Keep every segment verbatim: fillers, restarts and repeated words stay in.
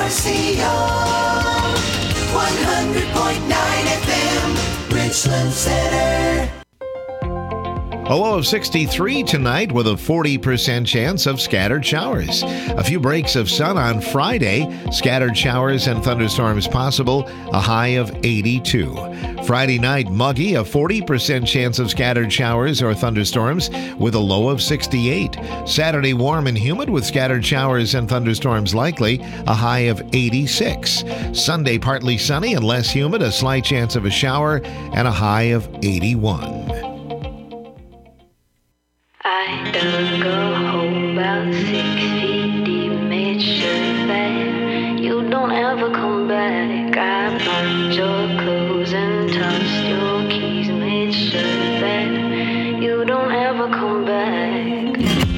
C O, one hundred point nine F M, Richland Center. A low of sixty-three tonight with a forty percent chance of scattered showers. A few breaks of sun on Friday. Scattered showers and thunderstorms possible. A high of eighty-two. Friday night muggy. A forty percent chance of scattered showers or thunderstorms with a low of sixty-eight. Saturday warm and humid with scattered showers and thunderstorms likely. A high of eighty-six. Sunday partly sunny and less humid. A slight chance of a shower and a high of eighty-one. I dug a hole about six feet deep, made sure that you don't ever come back. I burned your clothes and tossed your keys, made sure that you don't ever come back.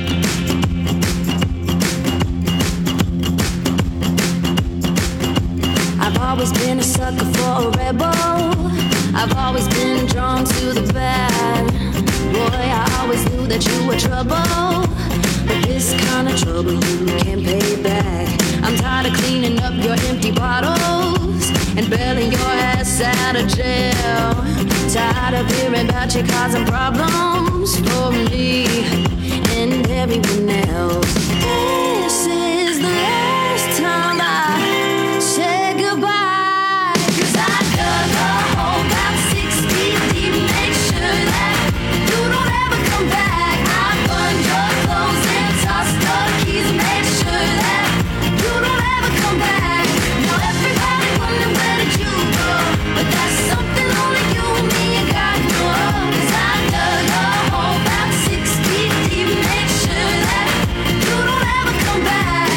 I've always been a sucker for a rebel. I've always been drawn to the bad. Boy, I always knew that you were trouble, but this kind of trouble you can't pay back. I'm tired of cleaning up your empty bottles and bailing your ass out of jail. Tired of hearing about you causing problems for me and everyone else. This is the last time I say goodbye, 'cause I dug a hole about six feet deep, make sure that you don't ever come back. I burned your clothes and tossed your keys, made sure that you don't ever come back. Now everybody wondering where did you go, but that's something only you and me ain't got no of. 'Cause I dug a hole about six feet deep, made sure that you don't ever come back.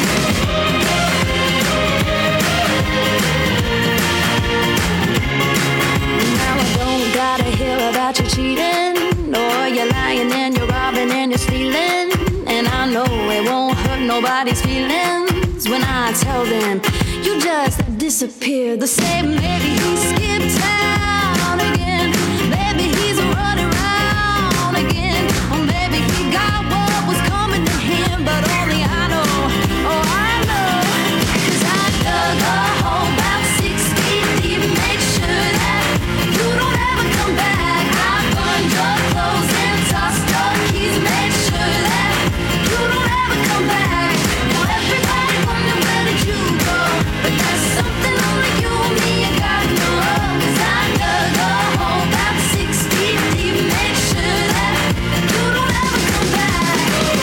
Now I don't gotta hear about you cheating, or you're lying and you're robbing and you're stealing. And I know it won't hurt nobody's feelings when I tell them you just disappeared. The same, maybe he skipped town again, maybe he's running around again, or maybe he got what was coming to him, but only I know, oh I know. 'Cause I dug a hole about six feet deep, make sure that you don't ever come back. I burned your clothes and tossed your keys, made sure that you don't ever come back. Now everybody wondering where did you go, but that's something only you and me ain't got no of. 'Cause I dug a hole about six feet deep, made sure that you don't ever come back.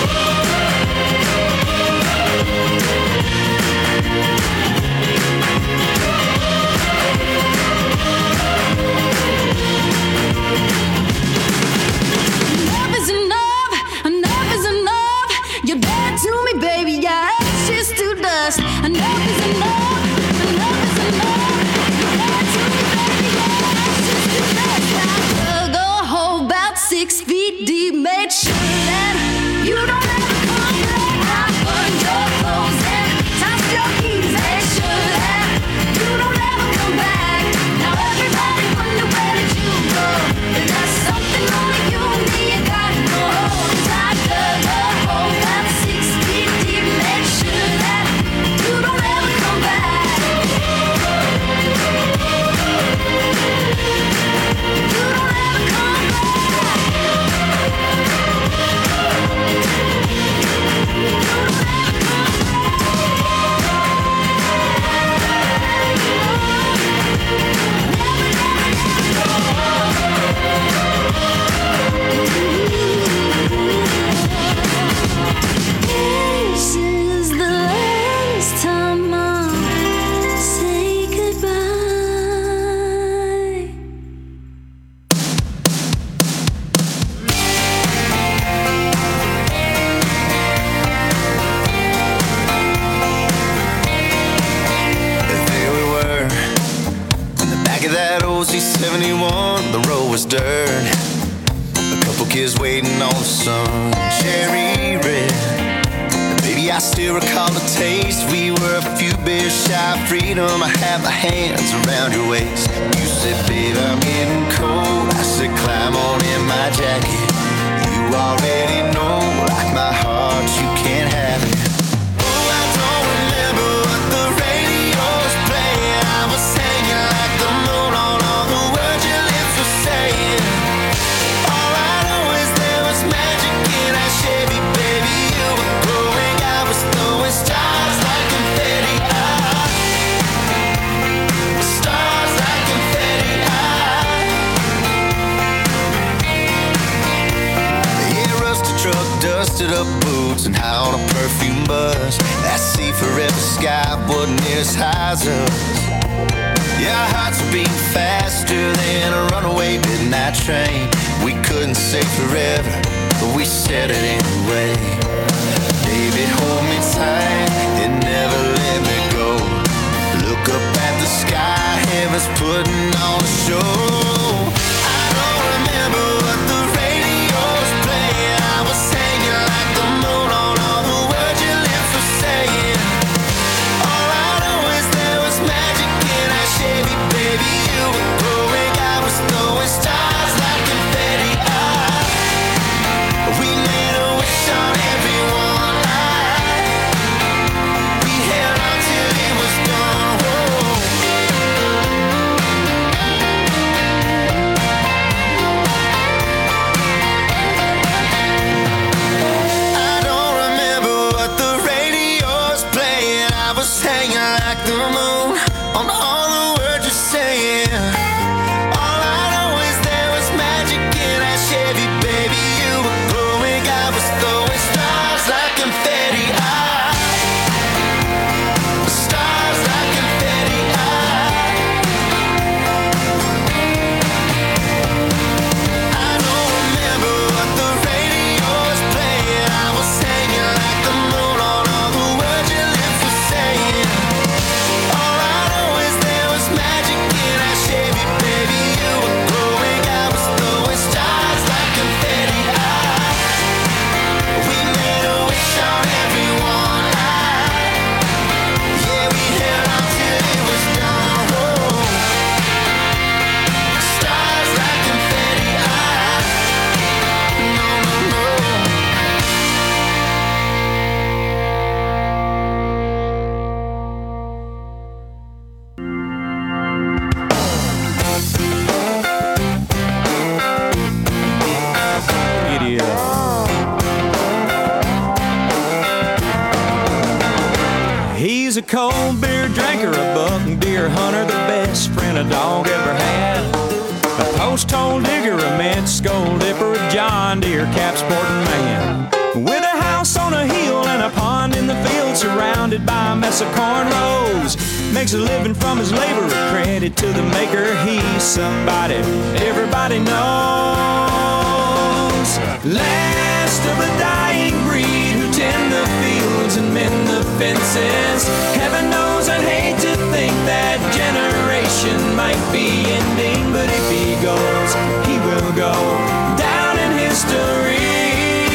Enough is enough, enough is enough. You're dead to me, baby, your ashes to dust. Enough is enough, enough is enough. You're dead to me, baby, your ashes to dust. I dug a hole about six feet deep, made sure that you don't ever come back. I burned your clothes and tossed your keys, made sure that you don't ever come back. Now everybody wonder where did you go, but that's something only you and me ain't got no of. 'Cause I dug a hole about six feet deep, made sure that you don't ever come back. You don't ever come back. You don't ever come This is the last time I'll say goodbye. There we were, in the back of that old C seventy-one, the road was dirt. A couple kids waiting on the sun, cherry red. And baby, I still recall the taste. We were a few beers shy of freedom. I had my hands around your waist. You said, babe, I'm getting cold. I said, climb on in my jacket. You already know, like my heart, you can't have it. Oh, I don't remember what the radio busted up boots and high on a perfume buzz. That sea forever sky wasn't near as high as us. Yeah, our hearts were beating faster than a runaway midnight train. We couldn't say forever, but we said it anyway. Baby, hold me tight and never let me go. Look up at the sky, heaven's putting on a show. I don't remember what the radio's playing. I was hanging like the moon on all the words you live for saying. All I know is there was magic in our Chevy, baby. You were glowing, I was throwing stars like confetti. Ah, we made a wish on everyone. We held on till it was done. Whoa. I don't remember what the radio's playing. I was hanging like the moon on all the words you're saying. All I know is there was magic in our Chevy, baby. You were glowing, I was throwing stars like confetti. Ah, stars like confetti. Ah, I don't remember what the radio's playing. I was hanging like the moon on all the words you live for saying. All I know is there was magic in our Chevy, baby. You were glowing, I was throwing stars like confetti. Ah, we made a wish on everyone. Ah, yeah, we held on till it was done. Whoa. Stars like confetti. Ah, no, no, no. Giddy up. He's a cold beer drinker, a buck and deer hunter, the best friend a dog ever had. A post-hole digger, a mint skull dipper, a John Deere cap sporting man. With a house on a hill and a pond in the field, surrounded by a mess of cornrows. Makes a living from his labor, a credit to the maker. He's somebody everybody knows. Last of a dying breed who tend the fields and mend the fences. Heaven knows I'd hate to think that generation might be ending, but if he goes, he will go down in history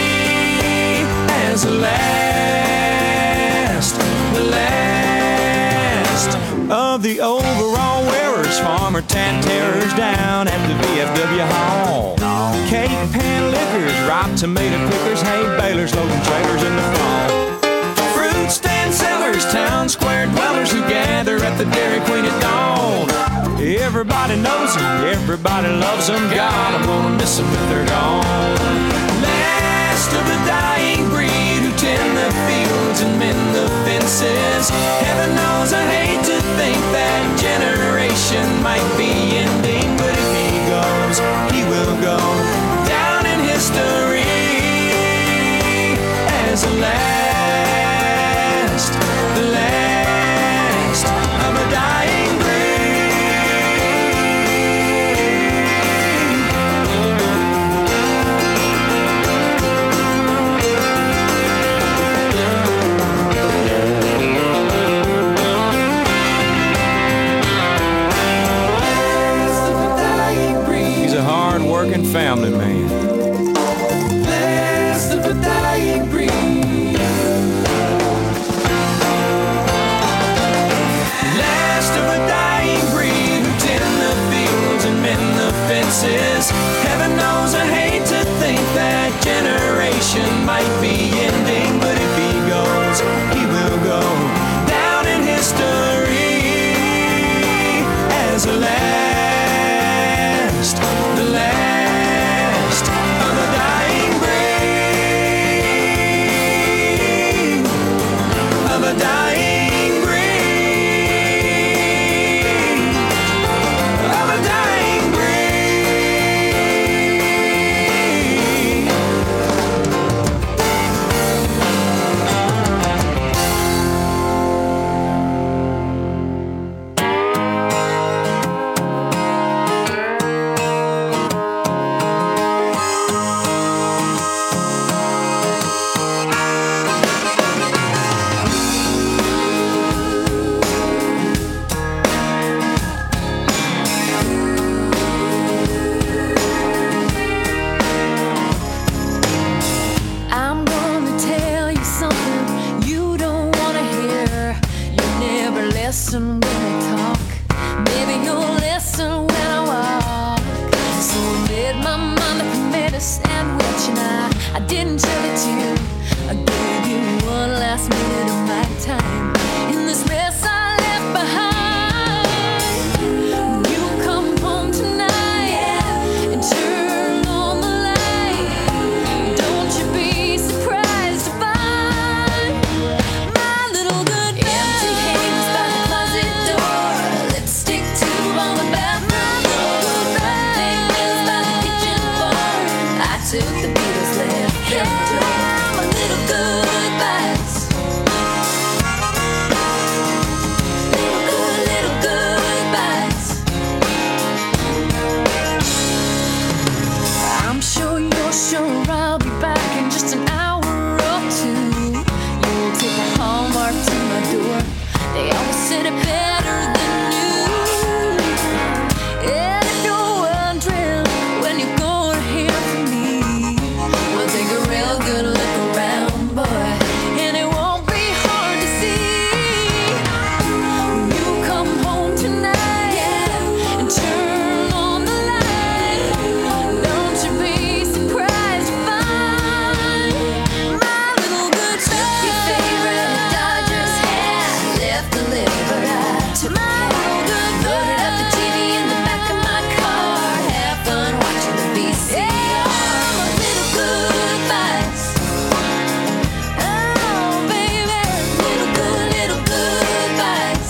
as the last, the last of the overall wearers, farmer tat terrors down at the V F W Hall. Cape pan liquors, ripe tomato pickers, hay balers loading trailers in the fall. Fruit stand sellers, town square dwellers who gather at the Dairy Queen at dawn. Everybody knows them, everybody loves them. God, I'm gonna miss them if they're gone. Last of the dying breed who tend the fields and mend the fences. Heaven knows I hate to think that generation might be ending, but if he goes, he will go down in history as the last, the last of a dying breed. He's a hard-working family man. Last of a dying breed. Last of a dying breed who tend the fields and mend the fences. Heaven knows I hate to think that generation might be ending, but if he goes, he will go down in history as the last, the last of a dying breed, of a dying breed, of a dying breed. I didn't tell it to you. I gave you one last minute of my time in this mess I left behind. You come home tonight, yeah, and turn on the light. Don't you be surprised to find my little goodbye. Empty hands by the closet door, lipstick tube on the bathroom floor, fingers by the kitchen floor. I took the Beatles, left them to my little goodbyes. Little good, little goodbyes. I'm sure you're sure I'll be back in just an hour or two. You'll take a Hallmark to my door. They always said it better than you. And if you're wondering when you're gonna hear from me, we'll take a real good look around, boy, and it won't be hard to see. You come home tonight, yeah, and turn on the light. Don't you be surprised to find my little good time. Took your favorite Dodgers hat, left the liver out to my little good loaded up the T V in the back of my car. Have fun watching the V C R. My little goodbyes. Oh, baby, little good, little goodbyes.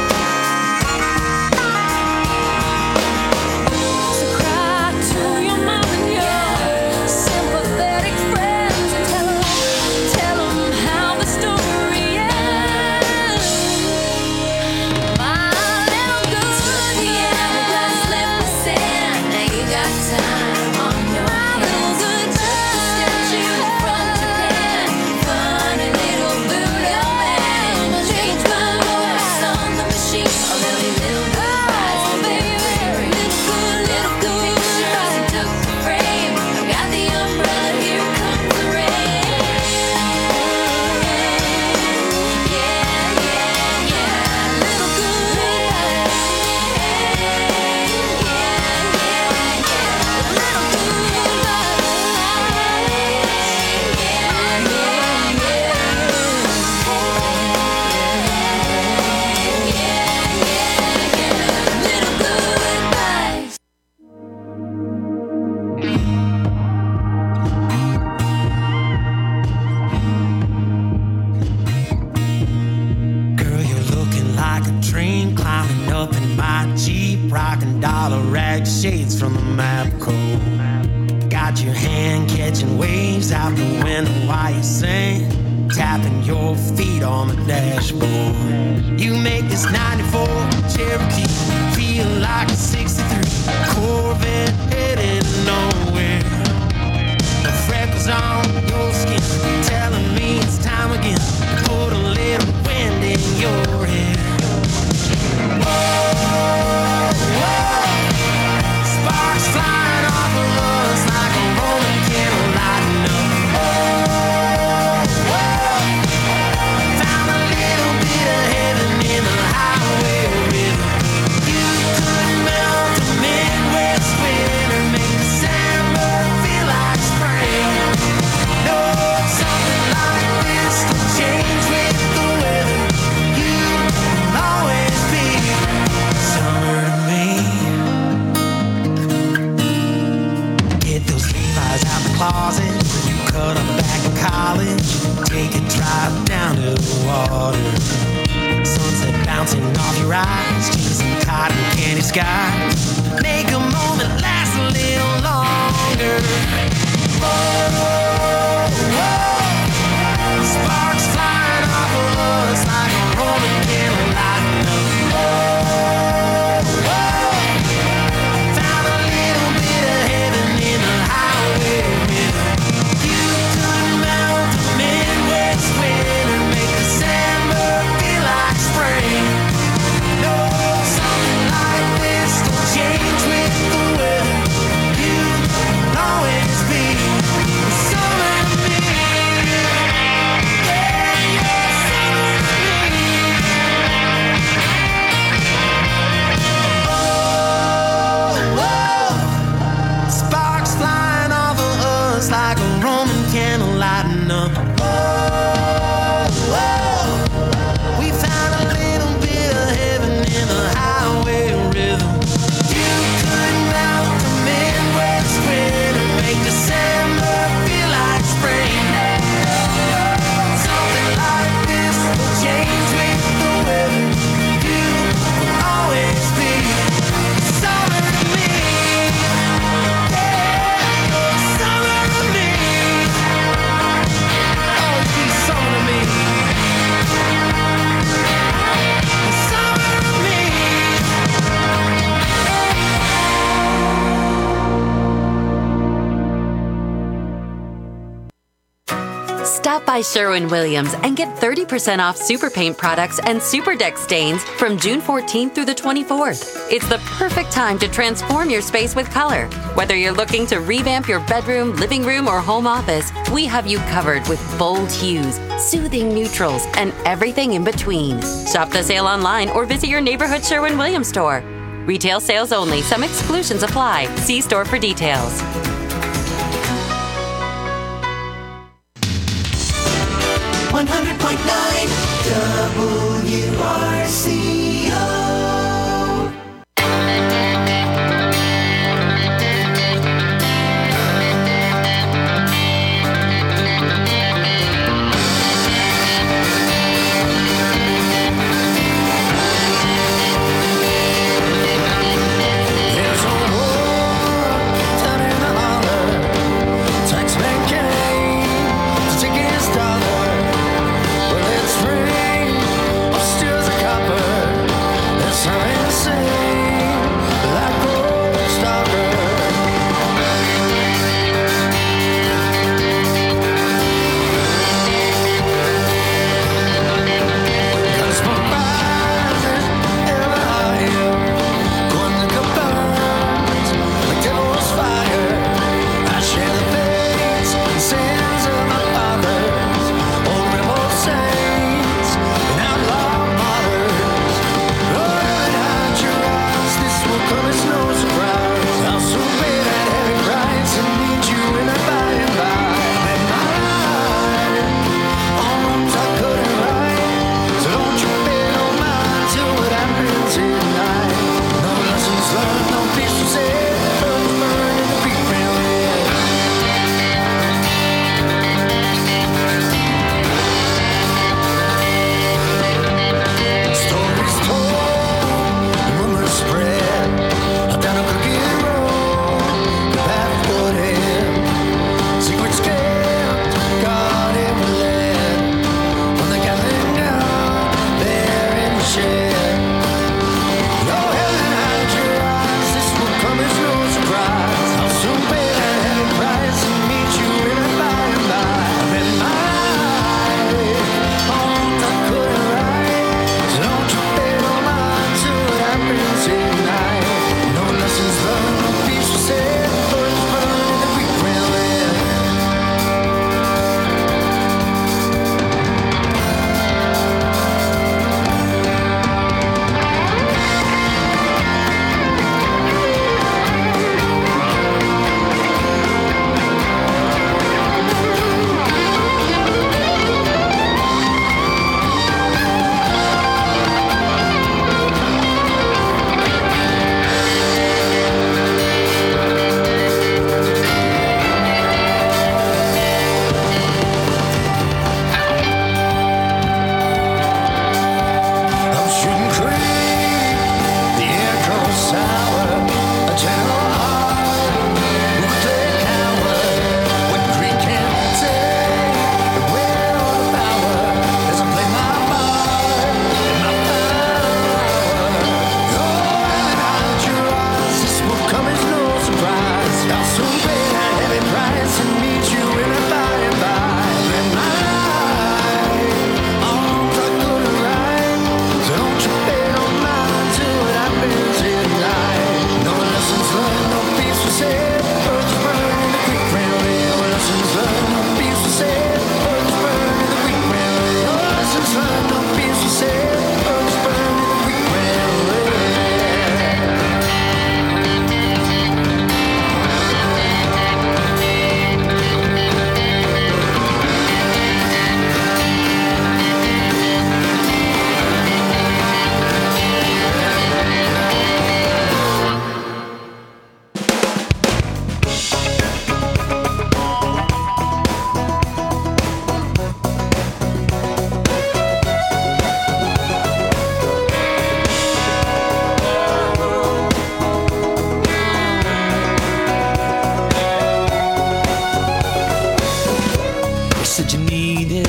So cry to your mom and your sympathetic friends and tell 'em, tell 'em how the story ends. My little good, the hourglass left the sand. Now you got time on your hands. Statue from Japan, funny little voodoo man. Change my voice on the machine. Oh, there'll be little goodbyes, baby. Little good, little good pictures. He took the frame. Got the umbrella, here comes the rain. Yeah, yeah, yeah. Little goodbyes. Yeah, yeah, yeah. Little goodbyes. Girl, you're looking like a dream, climbing up in my Jeep, rocking dollar rag shades from the Mapco. Got your hand catching waves out the window while you sing, tapping your feet on the dashboard. You make this ninety-four Cherokee feel like a sixty-three Corvette headed nowhere. The freckles on your skin telling me it's time again to put a little wind in your hair. Whoa, whoa. Sparks flying off of us like a Roman candle lighting up. Whoa, whoa. Found a little bit of heaven in the highway river. You could melt the Midwest winter, make the summer feel like spring. No, something like this will change with the weather. You'll always be summer to me. Get those Levi's out the closet, you cut them back in college. Take a drive down to the water. Sunset bouncing off your eyes, chasing cotton candy skies. Make a moment last a little longer. Whoa, whoa. Sparks flying off of us like a Roman candle lighting up. Whoa, whoa. Found a little bit of heaven in the highway river. You could melt the Midwest winter, make the summer feel like spring. No, something like this don't change with the weather. You'll always be summer to me. Yeah, yeah, summer to me. Oh, whoa. Sparks flying off of us like a Roman number. Whoa, whoa. We found a little bit of heaven in the highway rhythm. You couldn't melt the Midwest wind and make December feel like spring. Something like this will change with the weather. You will always be summer to me. Yeah, summer to me. Always be summer to me. Summer to me. Stop by Sherwin-Williams and get thirty percent off Super Paint products and Super Deck stains from June fourteenth through the twenty-fourth. It's the perfect time to transform your space with color. Whether you're looking to revamp your bedroom, living room, or home office, we have you covered with bold hues, soothing neutrals, and everything in between. Shop the sale online or visit your neighborhood Sherwin-Williams store. Retail sales only. Some exclusions apply. See store for details. one hundred point nine W R C O. There's a war down in the holler. Taxman came to take his dollar. Well, it's rain or steals a copper.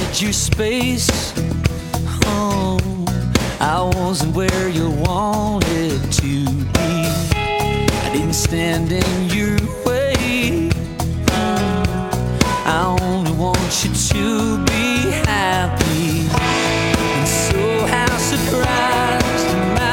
needed your space. Oh, I wasn't where you wanted to be. I didn't stand in your way. I only want you to be happy. And so how surprised am I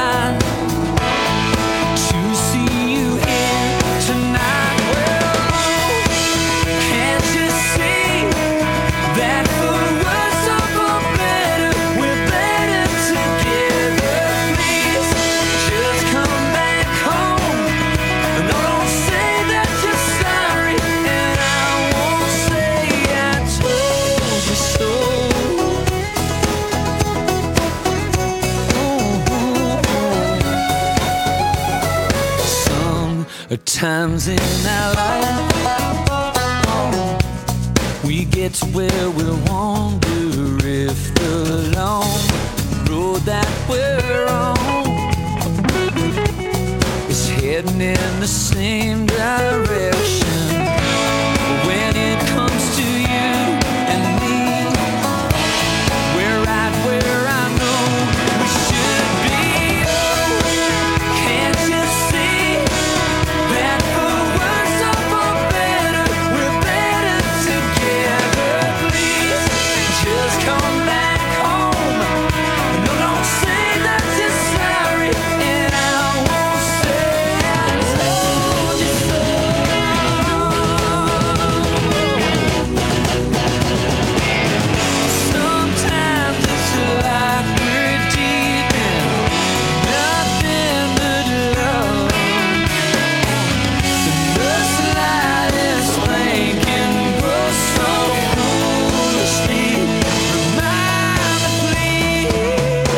to see you here tonight. Well, can't you see that for worse or for better, we're better together? Please, just come back home. No, don't say that you're sorry, and I won't say I told you so. Sometimes in our life, we get to where we'll wonder if the long road that we're on is heading in the same direction. When it comes to you and me, we're right where I know we should be. Oh, can't you see that for worse or for better, we're better together? Please, just come back home. No, don't say that you're sorry, and I won't say I told you so. Sometimes it's like we're deep in nothing but love. The slightest thing can grow so foolishly. Remind me, please.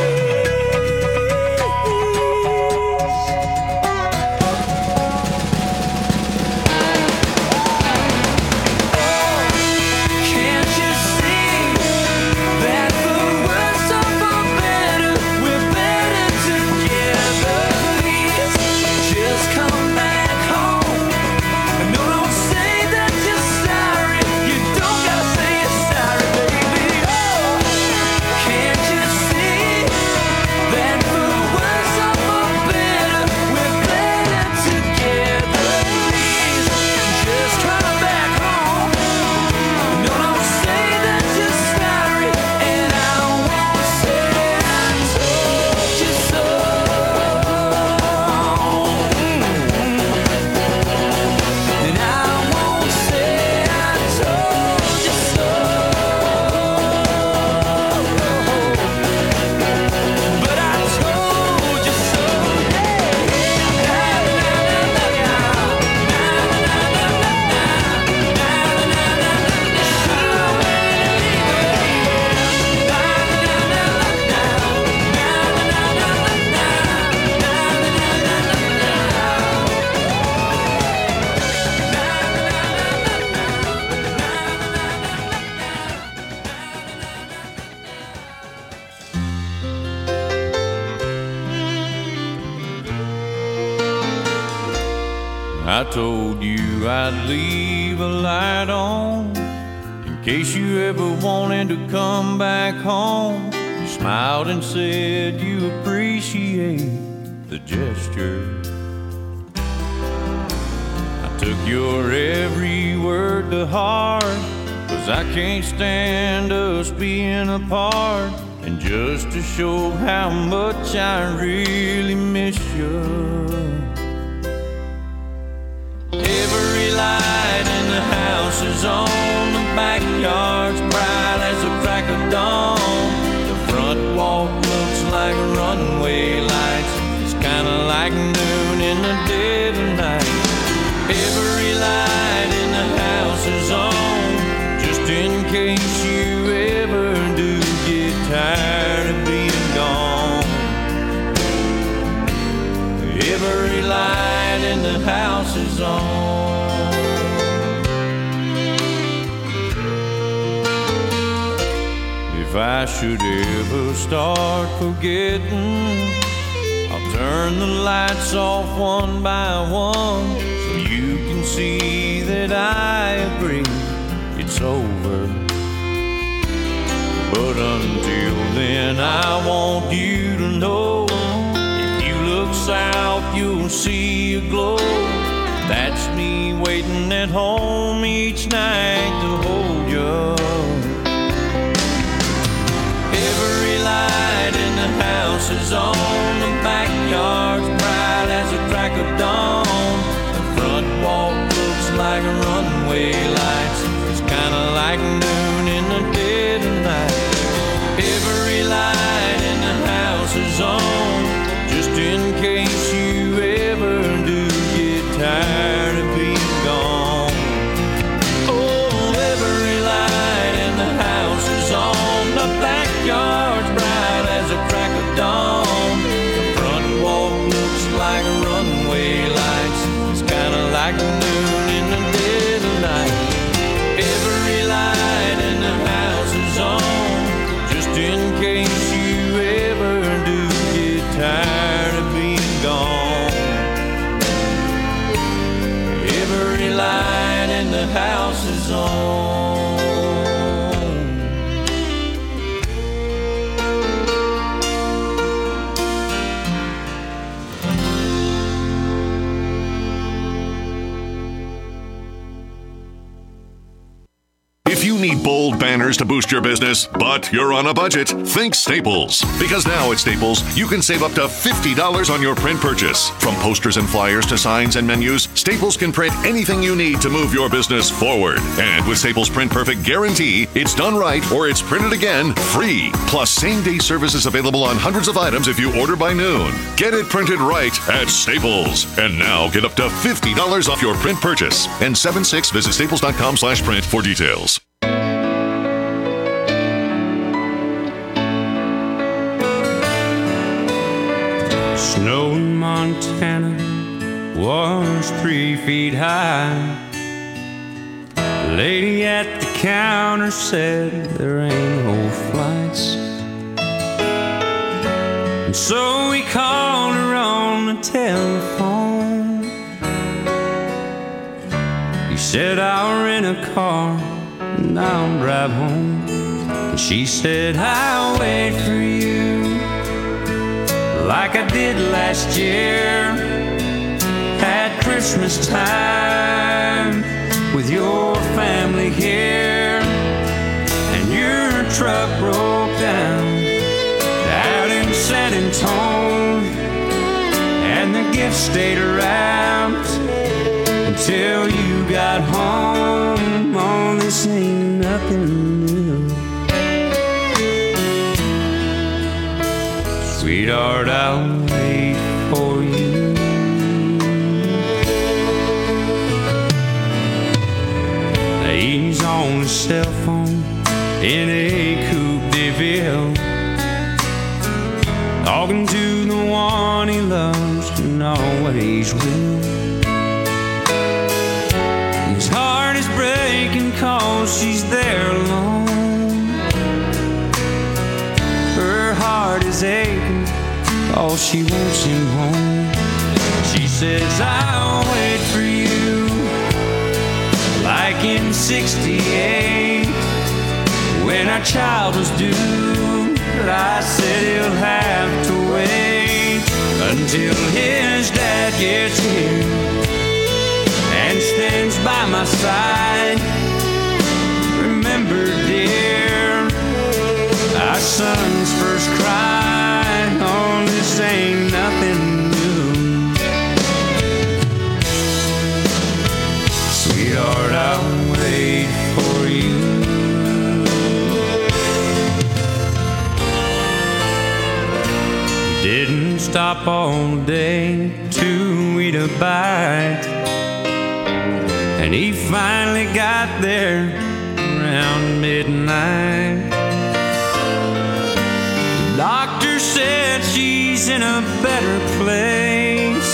Can't you see that for worse or for better, we're better together? Please, just come back home. No, don't say that you're sorry. You don't gotta say you're sorry, baby. Oh, can't you see that for worse or for better, we're better together? Please, just come back home. No, don't say that you're sorry, and I won't say I told you so. And I won't say I told you so. But I told you so. I told you I'd leave a light on in case you ever wanted to come back home. You smiled and said you appreciate the gesture. I took your every word to heart, 'cause I can't stand us being apart. And just to show how much I really miss you, every light in the house is on. The backyard's bright as a crack of dawn. The front walk looks like runway lights. It's kinda like noon in the dead of night. Every light in the house is on, just in case you ever do get tired of being gone. Every light in the house is on. If I should ever start forgetting, I'll turn the lights off one by one, so you can see that I agree it's over. But until then, I want you to know, if you look south, you'll see a glow. That's me waiting at home each night to hold you. Every light in the house is on, the backyard's bright as a crack of dawn. The front walk looks like runway lights. It's kinda like noon in the dead of night. Every light in the house is on, just in case you ever do get tired of being gone. Oh, every light in the house is on, the backyard's bright as a crack of dawn. The front walk looks like runway lights. It's kinda like noon in the dead of night. Every light in the house is on, just in case you ever do get tired of being gone. Every light in the house is on. If you need bold banners to boost your business, but you're on a budget, think Staples. Because now at Staples, you can save up to fifty dollars on your print purchase. From posters and flyers to signs and menus, Staples can print anything you need to move your business forward. And with Staples Print Perfect Guarantee, it's done right or it's printed again free. Plus, same-day service is available on hundreds of items if you order by noon. Get it printed right at Staples. And now get up to fifty dollars off your print purchase. And seven six, visit staples.com slash print for details. Snow in Montana was three feet high. The lady at the counter said there ain't no flights. And so we called her on the telephone. He said, I'll rent a car and I'll drive home. And she said, I'll wait for you like I did last year at Christmas time with your family here. And your truck broke down out in San Antonio, and the gifts stayed around until you got home. Oh, this ain't nothing new. Sweetheart, I'll wait for you. He's on his cell phone in a coupe de ville, talking to the one he loves and always will. His heart is breaking cause she's there alone. Her heart is aching cause she wants him home. She says, I'll wait for you like in sixty-eight when our child was due. But I said he'll have to wait until his dad gets here and stands by my side. Remember, dear, our son's first cry. Oh, this ain't nothing new. Sweetheart, I'll wait for you. Didn't stop all day to eat a bite, and he finally got there around midnight. The doctor said she's in a better place.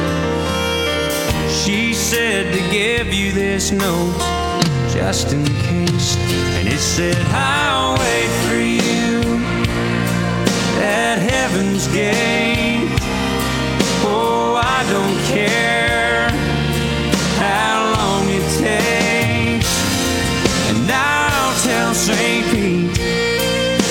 She said to give you this note just in case, and it said, I'll wait for you at heaven's gate. Oh, I don't care how long it takes, and I'll tell Saint Pete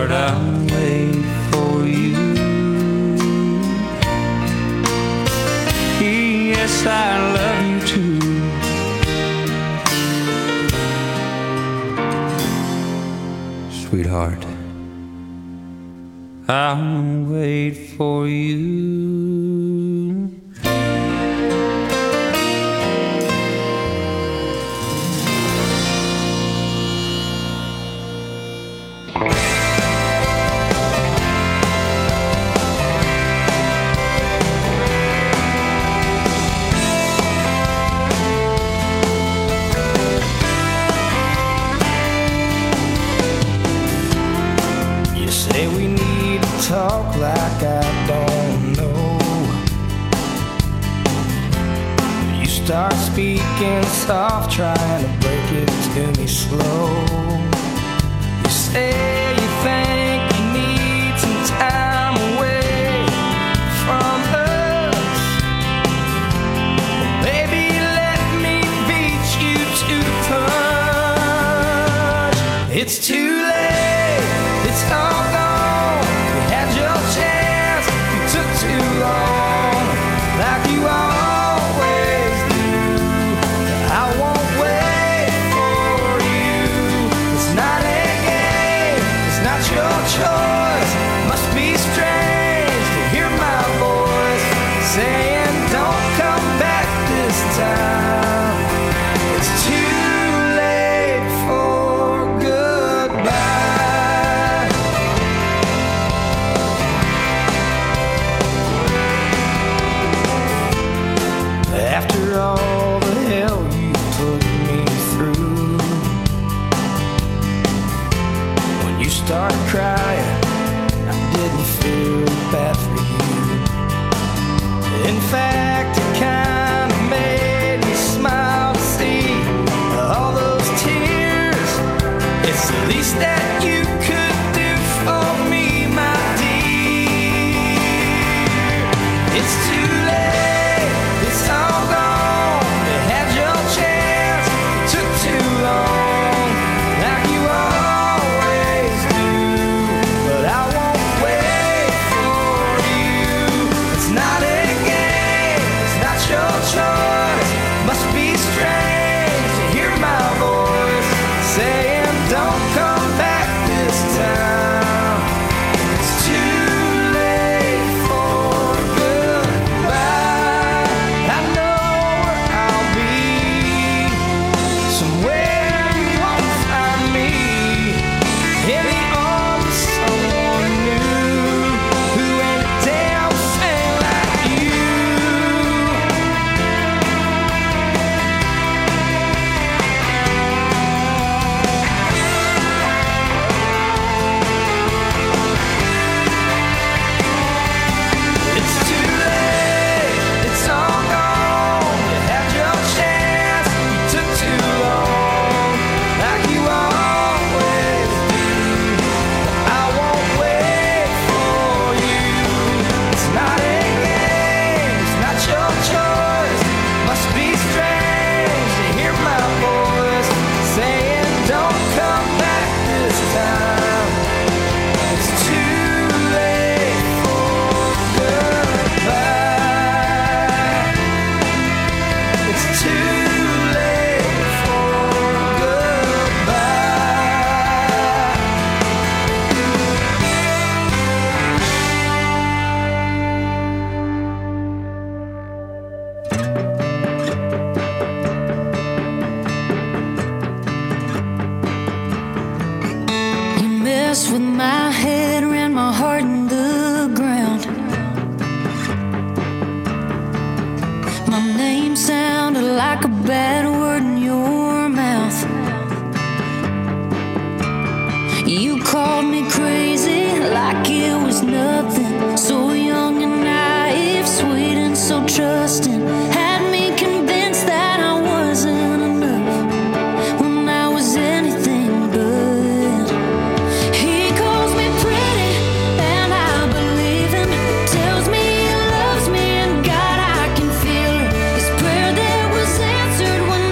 Sweetheart, I'll wait for you. Yes, I love you too. Sweetheart, I'll wait for you. Talk like I don't know. You start speaking soft, trying to break it to me slow. You say you think you need some time away from us. Well, baby, let me beat you to the punch. It's too late, it's all gone. Chance, you took too long, like you always do. I won't wait for you. It's not a game, it's not your choice. Must be strange to hear my voice saying don't come back this time. It's too late for goodbye. After all the hell you put me through, when you started crying, I didn't feel bad for you. In fact, it kinda made me smile to see all those tears. It's the least that you could do for me, my dear. It's too late, it's all gone. You had your chance, it took too long, like you always do. But I won't wait for you. It's not a game, it's not your choice. Must be strange to hear my voice saying don't come back this time. It's too late for goodbye. I know where I'll be, somewhere you won't find me, in the arms of someone new who ain't a damn thing like you. It's too late, it's all gone. You had your chance, you took too long, like you always do. I won't wait for you. It's not a game, it's not your choice. Must be strange to hear my voice saying don't come back this time. It's too late for goodbye. It's too late for goodbye. You messed with my head, ran my heart in the ground. My name sounded like a bad word in your mouth. You called me crazy like it was nothing. So young and naive, sweet and so trusting. Had me convinced that I wasn't enough when I was anything but. He calls me pretty and I believe him. Tells me he loves me and God, I can feel it. His prayer that was answered when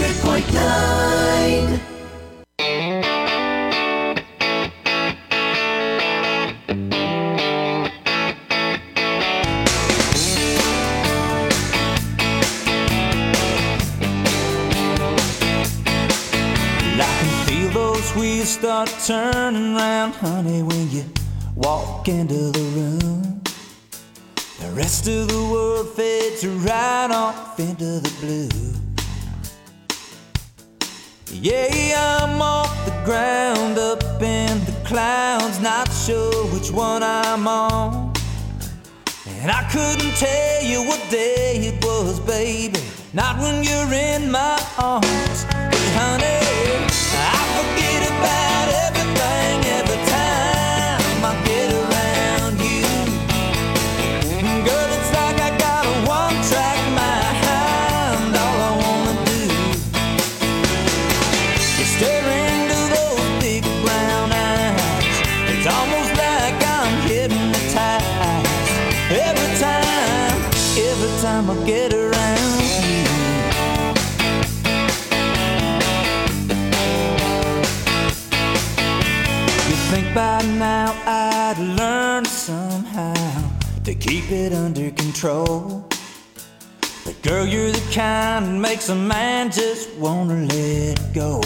hundred point nine. Wheels start turning round, honey, when you walk into the room. The rest of the world fades right off into the blue. Yeah, I'm off the ground, up in the clouds, not sure which one I'm on. And I couldn't tell you what day it was, baby, not when you're in my arms. But honey, I forget about everything every time I get around you. Girl, it's like I got a one-track mind, all I wanna do is stare into those big brown eyes. It's almost like I'm hypnotized every time, every time I get around you. Think by now I'd learned somehow to keep it under control. But girl, you're the kind that makes a man just wanna let go.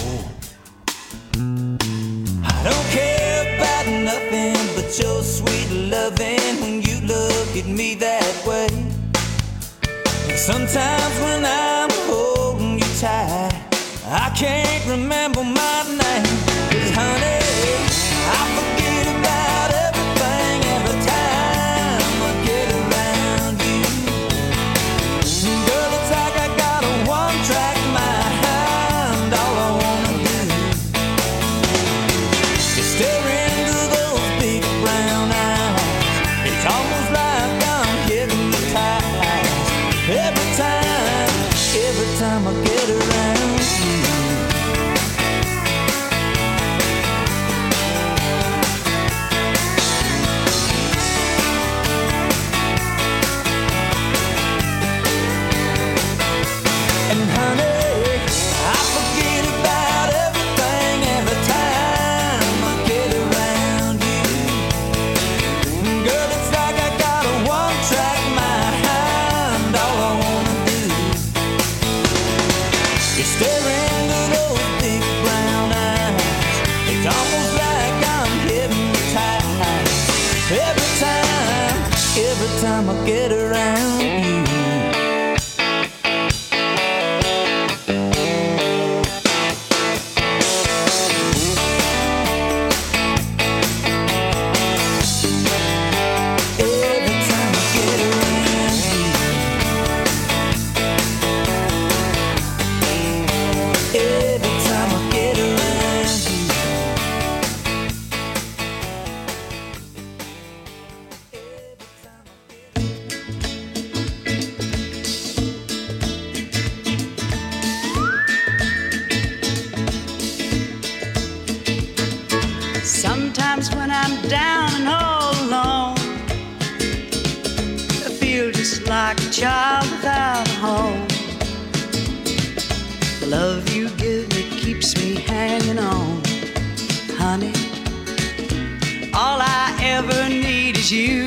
I don't care about nothing but your sweet loving when you look at me that way. And sometimes when I'm holding you tight, I can't remember my name. 'Cause honey, I forget about everything every time I get around you. Girl, it's like I got a one-track mind, all I wanna do is stare into those big brown eyes. It's almost like I'm hypnotized every time, every time I get around you. Every time I get around you. Sometimes when I'm down and all alone, I feel just like a child without a home. The love you give me keeps me hanging on. Honey, all I ever need is you.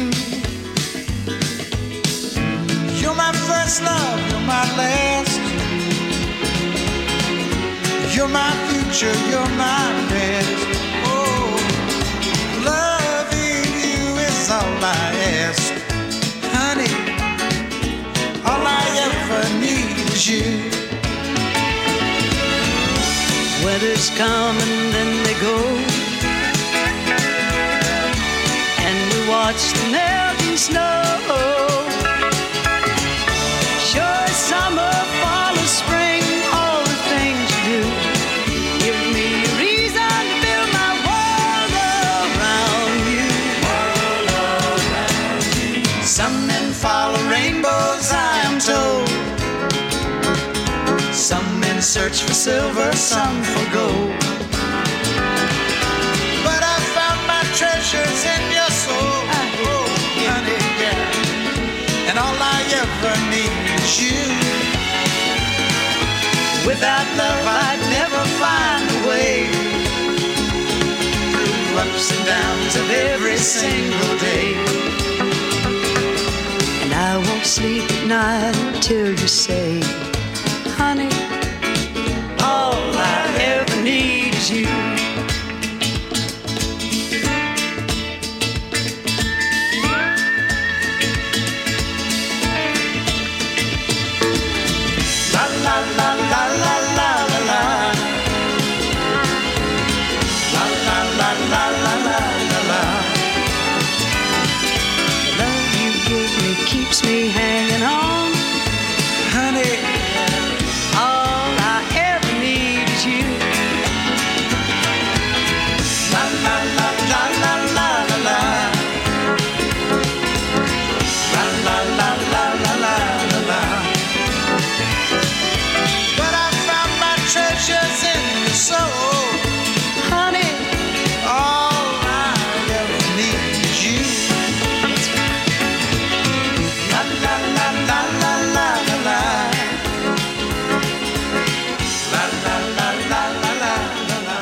You're my first love, you're my last. You're my future, you're my best. All I ask, honey, all I ever need is you. Weather's come and then they go, and we watch the melting snow. Sure, summer, fall, or spring, all the things you do give me a reason to build my world around you. Some men follow rainbows, I am told. Some men search for silver, some for gold. But I found my treasures in your soul, oh, honey, yeah. And all I ever need is you. Without love, I'd never find a way through ups and downs of every single day. And I won't sleep at night until you say, honey, all I ever need is you. La la la la la la la la. La la la la la la la la. The love you give me keeps me hanging on, honey. All I ever need is you. La la la la la la la la. La la la la la la la la. But I found my treasures in the soul, honey. All I ever need is you. La la la la la la la la. La la la la la la la la.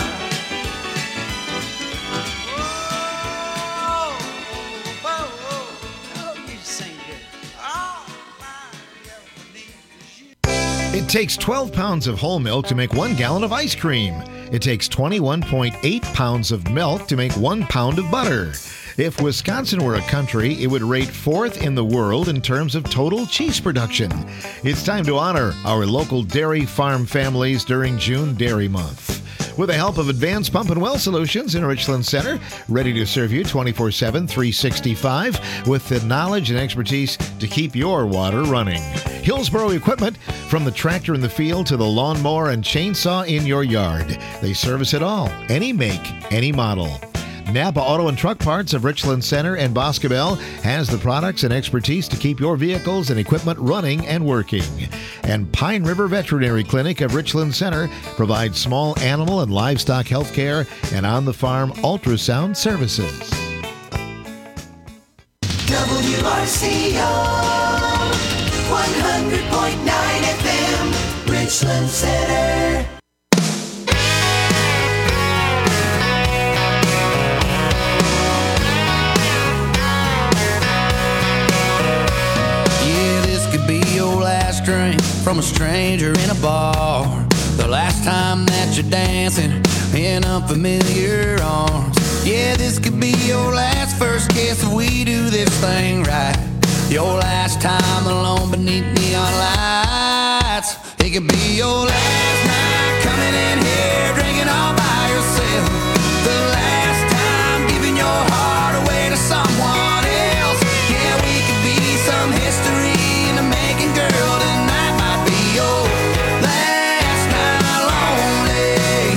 Oh, oh, oh, oh, you sing good. All I ever need is you. It takes twelve pounds of whole milk to make one gallon of ice cream. It takes twenty-one point eight pounds of milk to make one pound of butter. If Wisconsin were a country, it would rate fourth in the world in terms of total cheese production. It's time to honor our local dairy farm families during June Dairy Month. With the help of Advanced Pump and Well Solutions in Richland Center, ready to serve you twenty-four seven, three sixty-five with the knowledge and expertise to keep your water running. Hillsboro Equipment, from the tractor in the field to the lawnmower and chainsaw in your yard. They service it all, any make, any model. Napa Auto and Truck Parts of Richland Center and Boscobel has the products and expertise to keep your vehicles and equipment running and working. And Pine River Veterinary Clinic of Richland Center provides small animal and livestock health care and on-the-farm ultrasound services. W R C O one hundred point nine F M, Richland Center. Yeah, this could be your last drink from a stranger in a bar. The last time that you're dancing in unfamiliar arms. Yeah, this could be your last first kiss if we do this thing right. Your last time alone beneath neon lights. It could be your last night coming in here drinking all by yourself. The last time giving your heart away to someone else. Yeah, we could be some history in the making, girl. Tonight might be your last night lonely.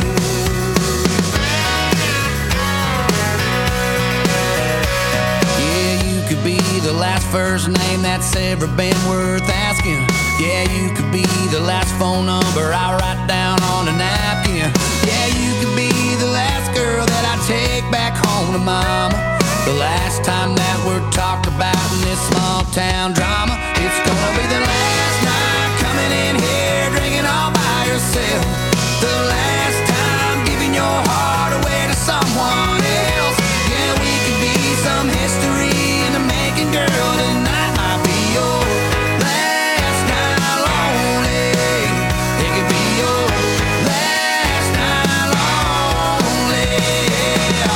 Yeah, you could be the last first name that's ever been worth asking. Yeah, you could be the last phone number I write down on a napkin. Yeah, you could be the last girl that I take back home to mama. The last time that we're talked about in this small town drama. It's gonna be the last night coming in here drinking all by yourself. The last time giving your heart away to someone else. Yeah, we could be some history in the making, girl. Tonight might be your last night lonely. It could be your last night lonely. Yeah.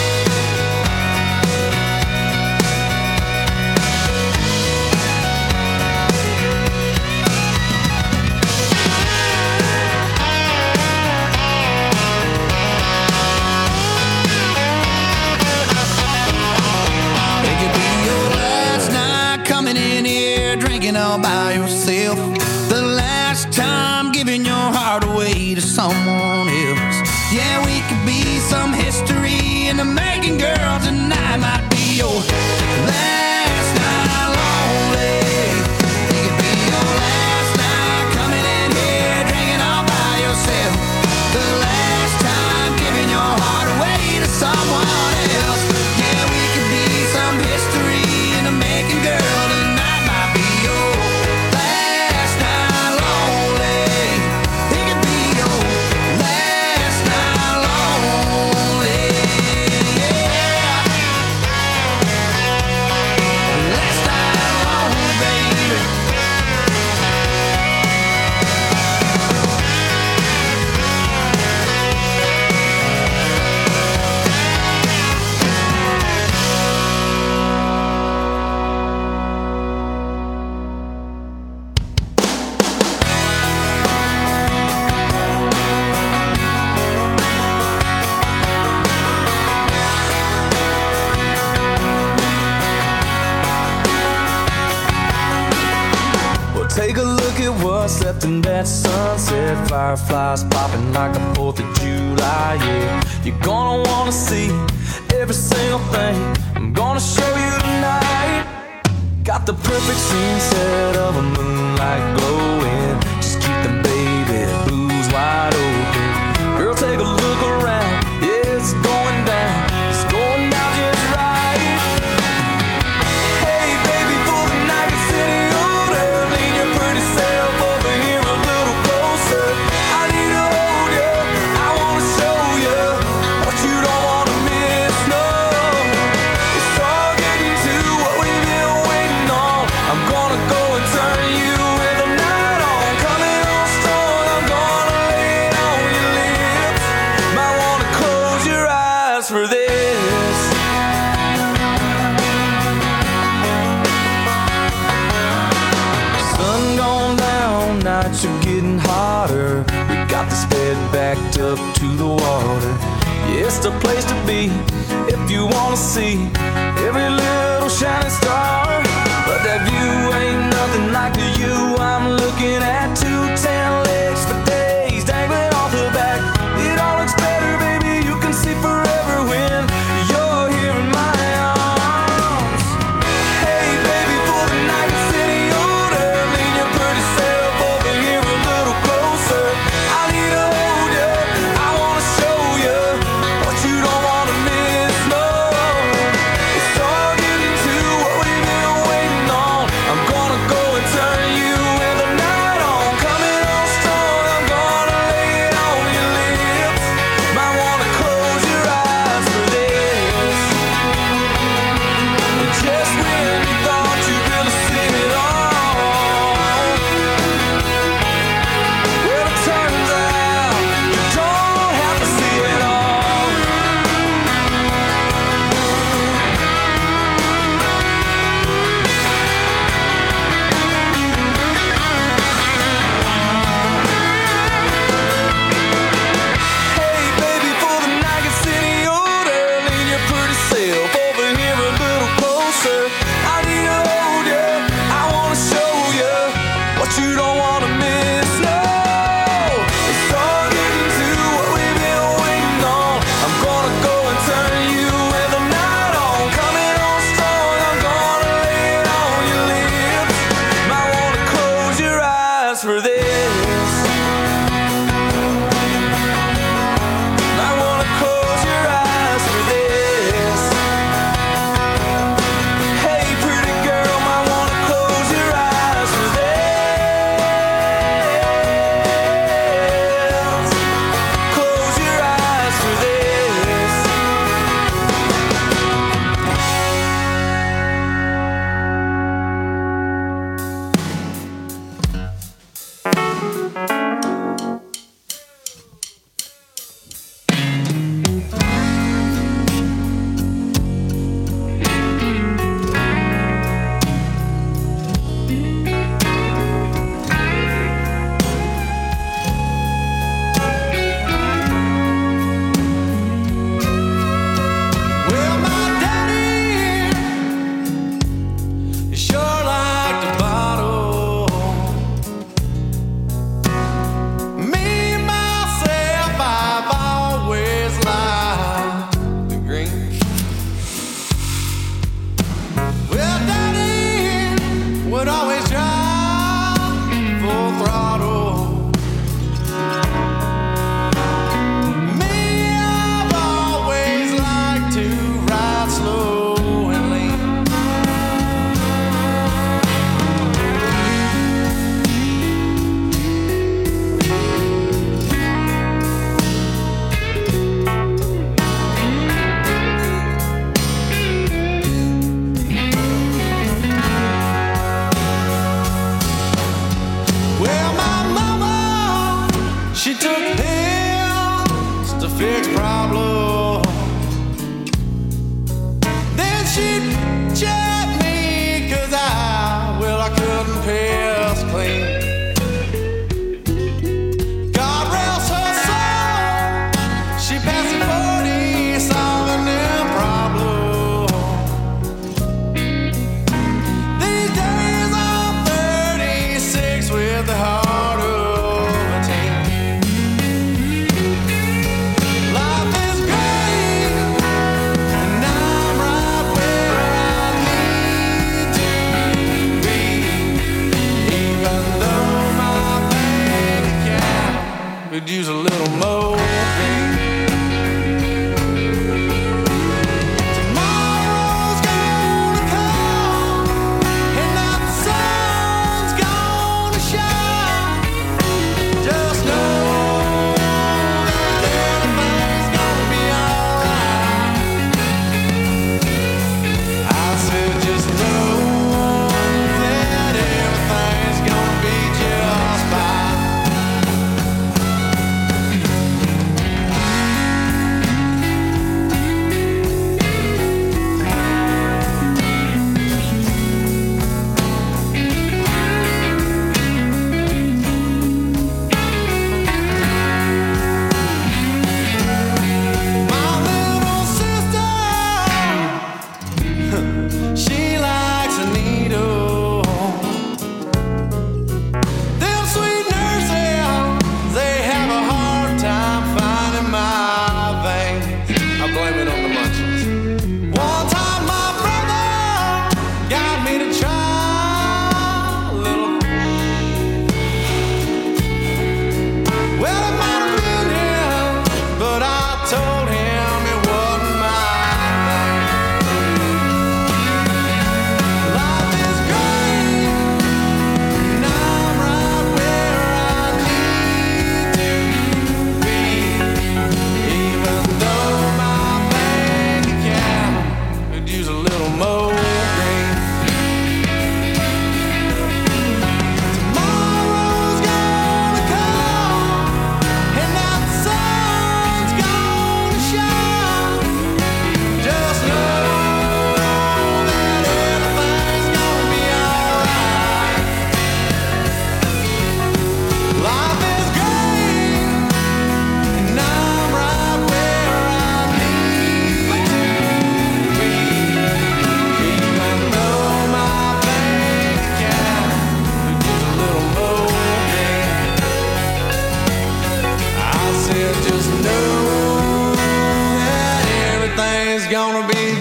It could be your last night coming in here drinking all by yourself. The last time giving your heart away to someone else. Yeah, we could be some history in the making, girl. Tonight might be your last night lonely. It could be your last night coming in here drinking all by yourself. The last time giving your heart away to someone else. Yeah, we could be some history in the making, girl. Tonight might be your last night lonely. It of what's left in that sunset. Fireflies popping like a fourth of July, yeah. You're gonna wanna see every single thing I'm gonna show you tonight. Got the perfect scene set of a moonlight glowing. Just keep them baby blues wide open. Girl, take a look around. Yeah, it's going down. It's going down just right. Hey, baby, for the night, it's any older. Lean your pretty self over here a little closer. I need to hold you. I wanna show you what you don't wanna miss. No, it's all getting to what we've been waiting on. I'm gonna go and turn you with the night on. Coming on strong, I'm gonna lay it on your lips. Might wanna close your eyes for this. Sun gone down, nights are getting hotter. We got this bed backed up to the water. Yeah, it's the place to be if you wanna see every little shining star. But that view ain't nothing like the you I'm looking at. Two tan legs for days dangling off the back. It all looks better, baby. You can see forever when you're here in my arms. Hey, baby, for the night, it's any older. Lean your pretty self over here a little closer. I need to hold you. I wanna show you what you don't wanna miss. No, it's all getting to what we've been waiting on. I'm gonna go and turn you with the night on. Coming on strong, I'm gonna lay it on your lips. Might wanna close your eyes for this. And just when you thought you really seen it all, well, it turns out you don't have to see it all. Hey, baby, for the night gets any older. Lean your pretty self over here a little closer. I need to hold you. I wanna show you what you don't wanna miss. No, it's all getting to what we've been waiting on. I'm gonna go and turn you with the night on. Coming on strong, I'm gonna lay it on your lips. Might wanna close your eyes for this. I wanna close your eyes for this. Hey, pretty girl, might wanna close your eyes for this. Close your eyes for this.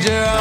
stranger